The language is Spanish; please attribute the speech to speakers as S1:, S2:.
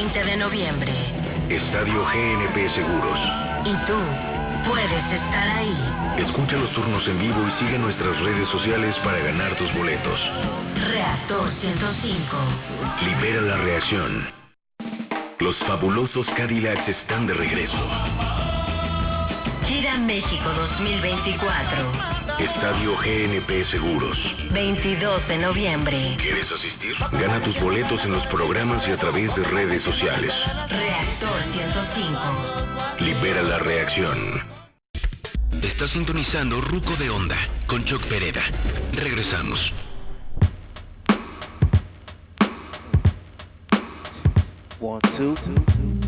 S1: 20 de noviembre.
S2: Estadio GNP Seguros.
S1: Y tú puedes estar ahí.
S2: Escucha los turnos en vivo y sigue nuestras redes sociales para ganar tus boletos.
S1: Reactor 105.
S2: Libera la reacción. Los fabulosos Cadillacs están de regreso.
S1: Gira México 2024.
S2: Estadio GNP Seguros.
S1: 22 de noviembre.
S2: ¿Quieres asistir? Gana tus boletos en los programas y a través de redes sociales.
S1: Reactor 105.
S2: Libera la reacción.
S3: Está sintonizando Ruco de Onda con Choc Pereda. Regresamos.
S4: One, two.